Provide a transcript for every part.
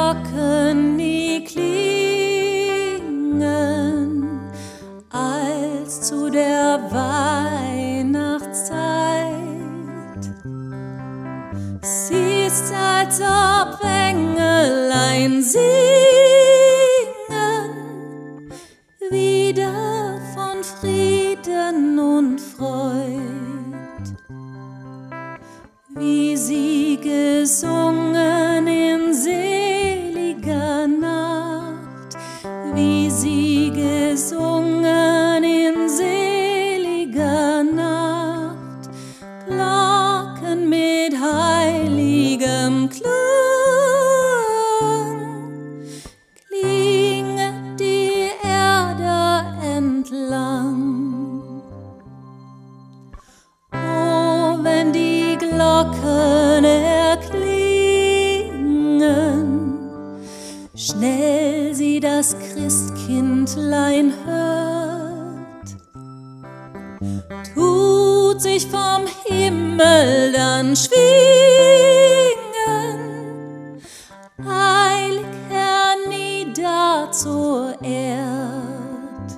Glocken, die klingen, als zu der Weihnachtszeit. Sie ist, als ob Engelein singen, wieder von Frieden und Freud. Wie sie gesungen in seliger Nacht, wie sie gesungen in seliger Nacht, Glocken mit heiligem Klang, klinget die Erde entlang. Oh, wenn die Glocken erklingen, schnell sie das Christkindlein hört, tut sich vom Himmel dann schwingen, eilig hernieder zur Erd.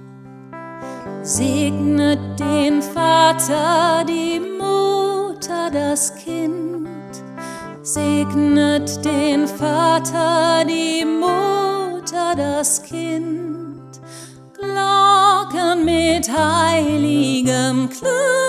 Segnet den Vater, die Mutter, das Kind. Segnet den Vater, die Mutter, das Kind. Glocken mit heiligem Klang.